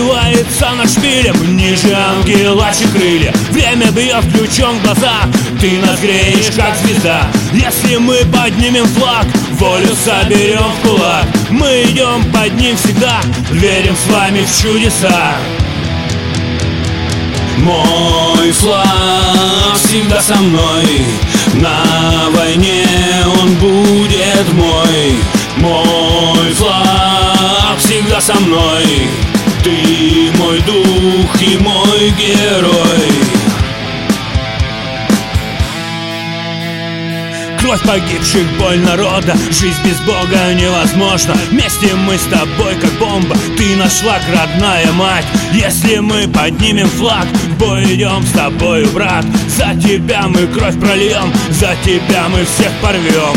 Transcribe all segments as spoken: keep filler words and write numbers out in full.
развивается над шпилем, ниже ангелачьи крылья. Время бьет ключом в глаза, ты нас греешь, как звезда. Если мы поднимем флаг, волю соберем в кулак. Мы идем под ним всегда, верим с вами в чудеса. Мой флаг всегда со мной, на войне он будет мой. Мой флаг всегда со мной, ты мой дух и мой герой. Кровь погибших, боль народа, жизнь без Бога невозможна. Вместе мы с тобой как бомба, ты наш флаг, родная мать. Если мы поднимем флаг, в бой идем с тобою, брат. За тебя мы кровь прольем, за тебя мы всех порвем.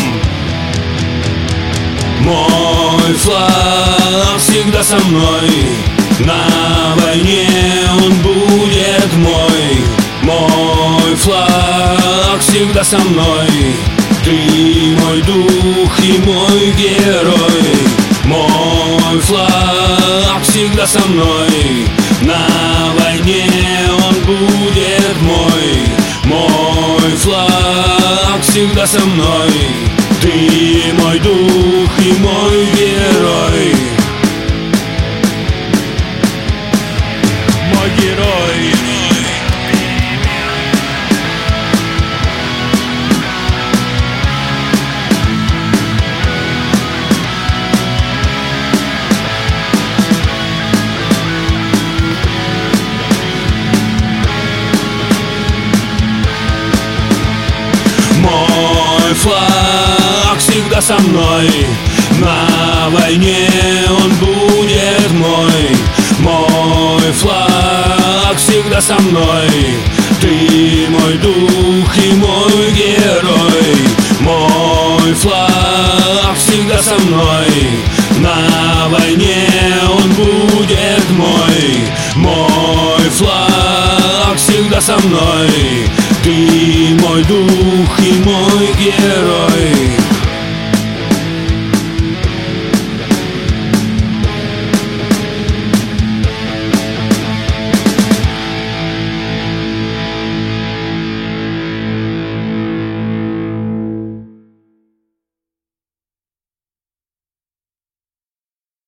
Мой флаг всегда со мной, на войне он будет мой. Мой флаг всегда со мной, ты мой дух и мой герой. Мой флаг всегда со мной, на войне он будет мой. Мой флаг всегда со мной, ты мой дух и мой герой. Мой герой. Мой флаг всегда со мной, на войне он будет мой. Мой флаг всегда со мной, ты мой дух и мой герой. Мой флаг всегда со мной, на войне он будет мой. Мой флаг всегда со мной, ты мой дух и мой герой.